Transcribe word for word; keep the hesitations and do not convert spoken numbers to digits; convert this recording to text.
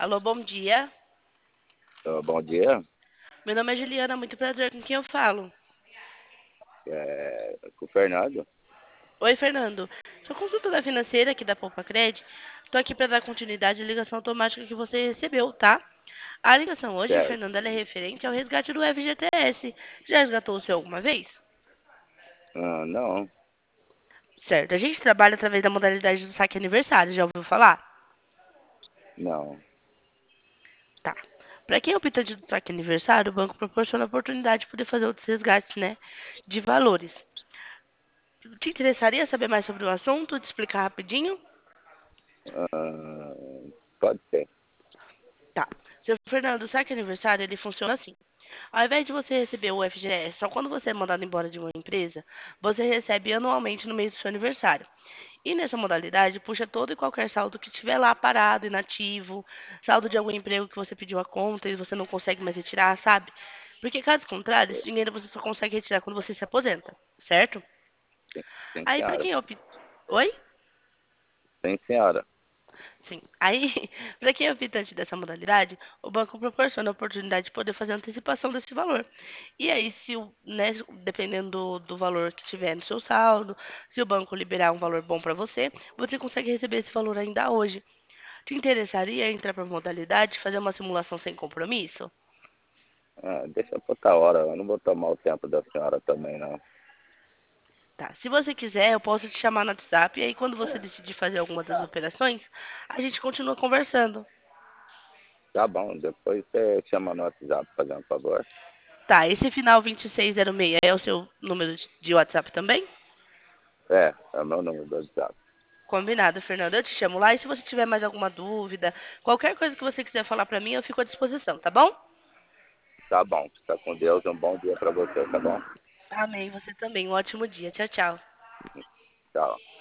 Alô, bom dia. Ah, bom dia. Meu nome é Juliana, muito prazer com quem eu falo. É, com o Fernando. Oi, Fernando. Sou consultora financeira aqui da Poupa Cred. Estou aqui para dar continuidade à ligação automática que você recebeu, tá? A ligação hoje, Certo. Fernando, ela é referente ao resgate do F G T S. Já resgatou o seu alguma vez? Ah, não, Certo. A gente trabalha através da modalidade do saque aniversário. Já ouviu falar? não. Tá. Para quem opta de saque aniversário, o banco proporciona a oportunidade de poder fazer outros resgates, né? De valores. Te interessaria saber mais sobre o assunto? Te explicar rapidinho? Ah, pode ser. Tá. Seu Fernando, o saque aniversário, ele funciona assim. Ao invés de você receber o F G S só quando você é mandado embora de uma empresa, você recebe anualmente no mês do seu aniversário. E nessa modalidade, puxa todo e qualquer saldo que estiver lá parado, inativo, saldo de algum emprego que você pediu a conta e você não consegue mais retirar, sabe? Porque caso contrário, esse dinheiro você só consegue retirar quando você se aposenta, certo? Sim, sim, Aí pra senhora. quem opta... Oi? Sim, senhora. Sim. Aí, para quem é optante dessa modalidade, o banco proporciona a oportunidade de poder fazer a antecipação desse valor. E aí, se o, né, dependendo do, do valor que tiver no seu saldo, se o banco liberar um valor bom para você, você consegue receber esse valor ainda hoje. Te interessaria entrar para a modalidade, fazer uma simulação sem compromisso? Ah, deixa pra outra hora. Eu não vou tomar o tempo da senhora também, não. Tá. Se você quiser, eu posso te chamar no WhatsApp e aí quando você decidir fazer alguma das operações, a gente continua conversando. Tá bom, depois você chama no WhatsApp, fazendo um favor. Tá, esse final vinte e seis zero seis é o seu número de de WhatsApp também? É, é o meu número do WhatsApp. Combinado, Fernanda. Eu te chamo lá e se você tiver mais alguma dúvida, qualquer coisa que você quiser falar pra mim, eu fico à disposição, tá bom? Tá bom, fica com Deus. Um bom dia pra você, tá bom? Amém. Você também. Um ótimo dia. Tchau, tchau. Tchau.